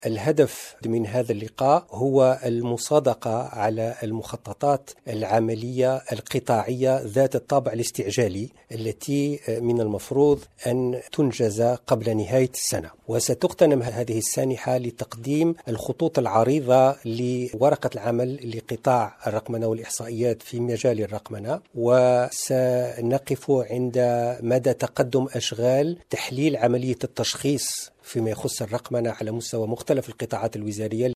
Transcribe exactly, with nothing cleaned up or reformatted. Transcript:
الهدف من هذا اللقاء هو المصادقة على المخططات العملية القطاعية ذات الطابع الاستعجالي التي من المفروض أن تنجز قبل نهاية السنة، وستغتنم هذه السانحة لتقديم الخطوط العريضة لورقة العمل لقطاع الرقمنة والإحصائيات في مجال الرقمنة، وسنقف عند مدى تقدم أشغال تحليل عملية التشخيص فيما يخص الرقمنة على مستوى مختلف القطاعات الوزارية